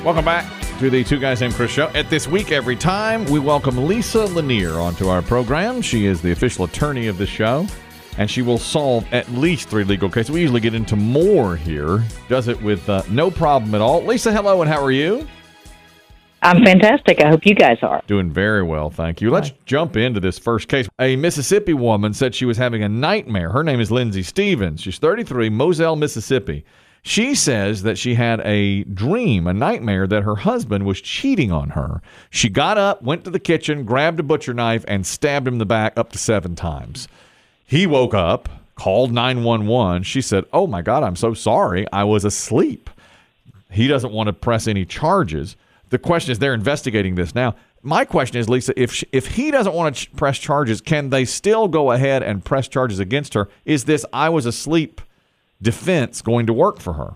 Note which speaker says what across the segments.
Speaker 1: Welcome back to the Two Guys Named Chris show. At This Week Every Time, we welcome Lisa Lanier onto our program. She is the official attorney of the show, and she will solve at least 3 legal cases. We usually get into more here. Does it with no problem at all. Lisa, hello, and how are you?
Speaker 2: I'm fantastic. I hope you guys are.
Speaker 1: Doing very well, thank you. Let's jump into this first case. A Mississippi woman said she was having a nightmare. Her name is Lindsay Stevens. She's 33, Moselle, Mississippi. She says that she had a dream, a nightmare, that her husband was cheating on her. She got up, went to the kitchen, grabbed a butcher knife, and stabbed him in the back up to 7 times. He woke up, called 911. She said, "Oh, my God, I'm so sorry. I was asleep." He doesn't want to press any charges. The question is, they're investigating this now. My question is, Lisa, if he doesn't want to press charges, can they still go ahead and press charges against her? Is this "I was asleep" defense going to work for her?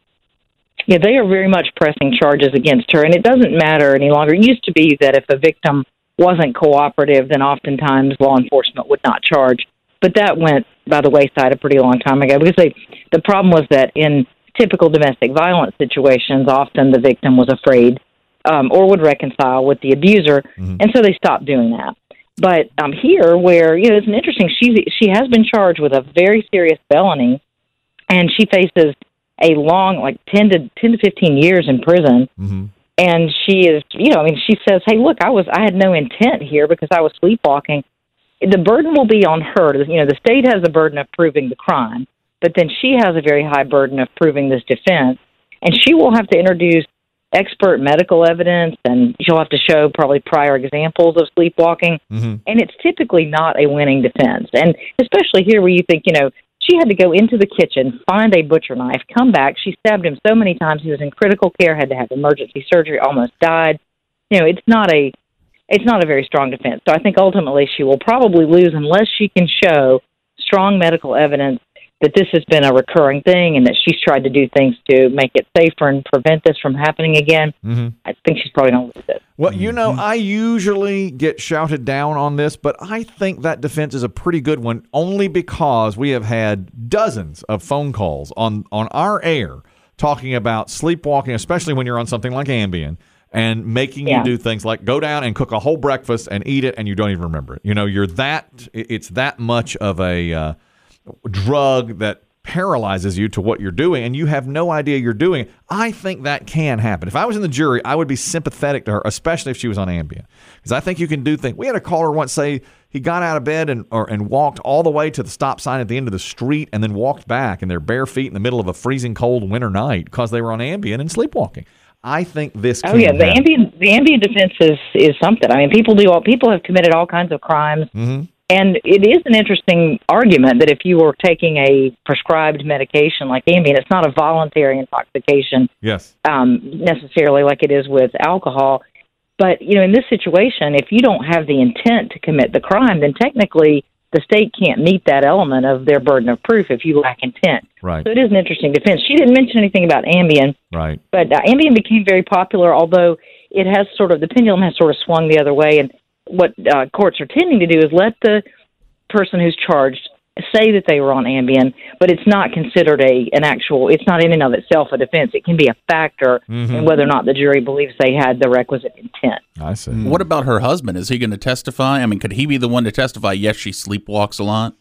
Speaker 2: Yeah, they are very much pressing charges against her, and it doesn't matter any longer. It used to be that if a victim wasn't cooperative, then oftentimes law enforcement would not charge. But that went by the wayside a pretty long time ago, because the problem was that in typical domestic violence situations, often the victim was afraid or would reconcile with the abuser, and so they stopped doing that. But here, where it's an interesting, she has been charged with a very serious felony, and she faces a long, 10 to 15 years in prison. And she is, she says, "Hey, look, I had no intent here because I was sleepwalking." The burden will be on her. The state has the burden of proving the crime, but then she has a very high burden of proving this defense, and she will have to introduce expert medical evidence, and she'll have to show probably prior examples of sleepwalking, and it's typically not a winning defense. And especially here where you think, she had to go into the kitchen, find a butcher knife, come back. She stabbed him so many times. He was in critical care, had to have emergency surgery, almost died. It's not a very strong defense. So I think ultimately she will probably lose unless she can show strong medical evidence that this has been a recurring thing and that she's tried to do things to make it safer and prevent this from happening again. I think she's probably going to lose it.
Speaker 1: Well, I usually get shouted down on this, but I think that defense is a pretty good one, only because we have had dozens of phone calls on our air talking about sleepwalking, especially when you're on something like Ambien, and making you do things like go down and cook a whole breakfast and eat it, and you don't even remember it. It's that much of a drug that paralyzes you to what you're doing, and you have no idea you're doing it. I think that can happen. If I was in the jury, I would be sympathetic to her, especially if she was on Ambien, because I think you can do things. We had a caller once say he got out of bed and walked all the way to the stop sign at the end of the street and then walked back in their bare feet in the middle of a freezing cold winter night because they were on Ambien and sleepwalking. I think this can happen.
Speaker 2: The Ambien defense is something. I mean, people have committed all kinds of crimes. And it is an interesting argument that if you were taking a prescribed medication like Ambien, it's not a voluntary intoxication necessarily like it is with alcohol. But, in this situation, if you don't have the intent to commit the crime, then technically the state can't meet that element of their burden of proof if you lack intent.
Speaker 1: Right.
Speaker 2: So it is an interesting defense. She didn't mention anything about Ambien.
Speaker 1: Right.
Speaker 2: But Ambien became very popular, although it has the pendulum has sort of swung the other way. And what courts are tending to do is let the person who's charged say that they were on Ambien, but it's not considered it's not in and of itself a defense. It can be a factor in whether or not the jury believes they had the requisite intent.
Speaker 1: I see.
Speaker 3: What about her husband? Is he going to testify? I mean, could he be the one to testify, yes, she sleepwalks a lot?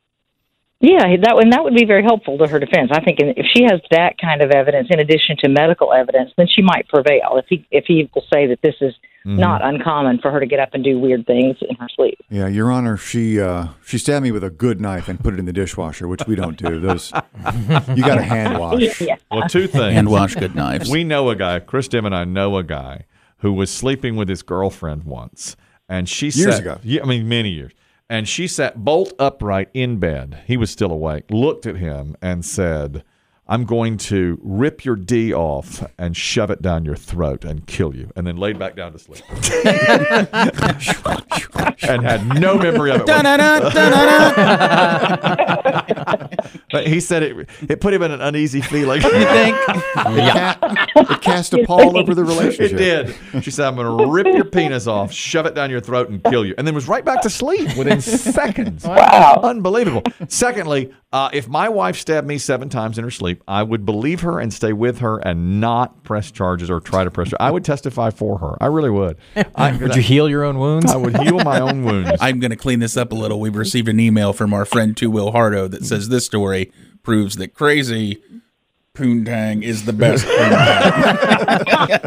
Speaker 2: Yeah, that would be very helpful to her defense. I think if she has that kind of evidence in addition to medical evidence, then she might prevail. If he will say that this is not uncommon for her to get up and do weird things in her sleep.
Speaker 4: Yeah, Your Honor, she stabbed me with a good knife and put it in the dishwasher, which we don't do. Those you got to hand wash.
Speaker 2: Yeah.
Speaker 1: Well, 2 things.
Speaker 3: Hand wash good knives.
Speaker 1: We know a guy, Chris Dim and I know a guy who was sleeping with his girlfriend once, and she
Speaker 4: years ago.
Speaker 1: Yeah, many years. And she sat bolt upright in bed. He was still awake, looked at him and said, "I'm going to rip your D off and shove it down your throat and kill you," and then laid back down to sleep. And had no memory of it. But he said it put him in an uneasy feeling. You think?
Speaker 4: It cast a pall over the relationship.
Speaker 1: It did. She said, "I'm going to rip your penis off, shove it down your throat, and kill you," and then was right back to sleep within seconds.
Speaker 2: Wow.
Speaker 1: Unbelievable. Secondly, if my wife stabbed me 7 times in her sleep, I would believe her and stay with her and not press charges or try to press charges. I would testify for her. I really would.
Speaker 5: Would you heal your own wounds?
Speaker 1: I would heal my own wounds.
Speaker 3: I'm going to clean this up a little. We've received an email from our friend Two Will Hardo that says this story proves that crazy poontang is the best poontang.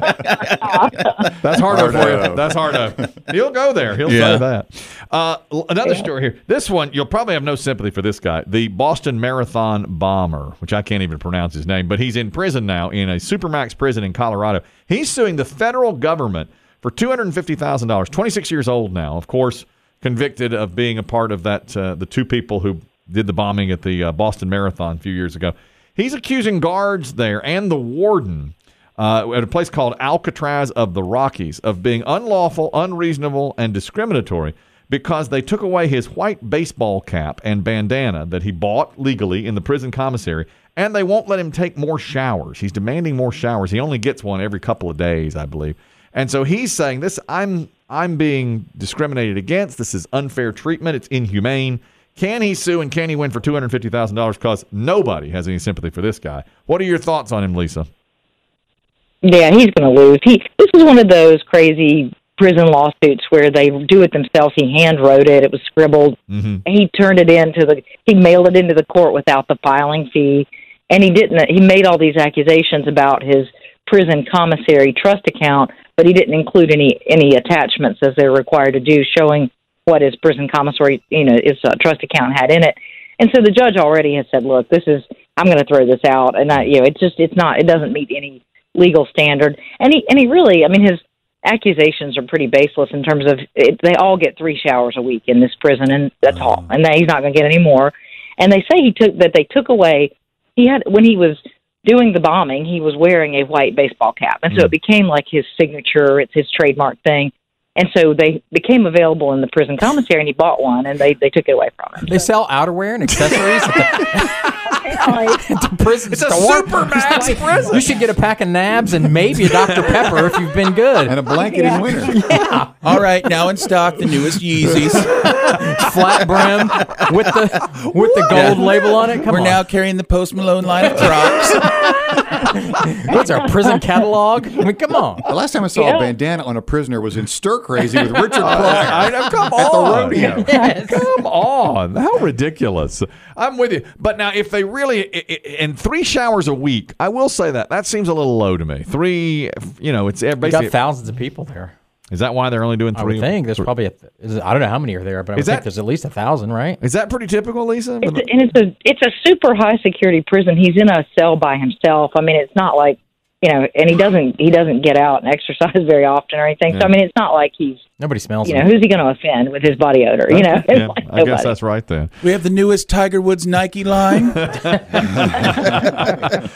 Speaker 1: That's Hardo for you. That's Hardo. He'll go there. He'll say that. Another story here. This one, you'll probably have no sympathy for this guy. The Boston Marathon bomber, which I can't even pronounce his name, but he's in prison now in a Supermax prison in Colorado. He's suing the federal government for $250,000. 26 years old now, of course, convicted of being a part of that the two people who did the bombing at the Boston Marathon a few years ago. He's accusing guards there and the warden at a place called Alcatraz of the Rockies of being unlawful, unreasonable, and discriminatory because they took away his white baseball cap and bandana that he bought legally in the prison commissary, and they won't let him take more showers. He's demanding more showers. He only gets one every couple of days, I believe. And so he's saying, "This, I'm being discriminated against. This is unfair treatment. It's inhumane." Can he sue and can he win for $250,000? Because nobody has any sympathy for this guy. What are your thoughts on him, Lisa?
Speaker 2: Yeah, he's going to lose. This is one of those crazy prison lawsuits where they do it themselves. He hand wrote it. It was scribbled. Mm-hmm. He turned it he mailed it into the court without the filing fee. And he made all these accusations about his prison commissary trust account, but he didn't include any attachments as they're required to do, showing what his prison commissary, his trust account had in it. And so the judge already has said, look, I'm going to throw this out. And it doesn't meet any legal standard. And he really, his accusations are pretty baseless in terms of they all get 3 showers a week in this prison, and that's all. And he's not going to get any more. And they say they took away, when he was doing the bombing, he was wearing a white baseball cap. And so it became like his signature, it's his trademark thing. And so they became available in the prison commissary, and he bought one, and they took it away from him.
Speaker 5: They sell outerwear and accessories at the prison
Speaker 1: it's
Speaker 5: store.
Speaker 1: a Supermax prison.
Speaker 5: You should get a pack of Nabs and maybe a Dr. Pepper if you've been good.
Speaker 4: And a blanket in winter.
Speaker 5: Yeah.
Speaker 3: All right, now in stock, the newest Yeezys.
Speaker 5: Flat brim with the gold label on it.
Speaker 3: We're now carrying the Post Malone line of Crocs.
Speaker 5: What's our prison catalog? Come on.
Speaker 4: The last time I saw a bandana on a prisoner was in Stir Crazy with Richard Pryor.
Speaker 1: Come
Speaker 4: at the
Speaker 1: on.
Speaker 4: rodeo.
Speaker 5: Yes.
Speaker 1: Come on. How ridiculous. I'm with you. But now, if they really, in 3 showers a week, I will say that seems a little low to me. 3, it's basically.
Speaker 5: You got thousands of people there.
Speaker 1: Is that why they're only doing 3?
Speaker 5: I would think there's probably I don't know how many are there, but I would think there's at least 1,000, right?
Speaker 1: Is that pretty typical, Lisa?
Speaker 2: It's a super high security prison. He's in a cell by himself. It's not like, and he doesn't get out and exercise very often or anything. Yeah. So it's not like
Speaker 5: nobody smells him.
Speaker 2: Who's he going to offend with his body odor?
Speaker 1: Yeah, I guess that's right then.
Speaker 3: We have the newest Tiger Woods Nike line.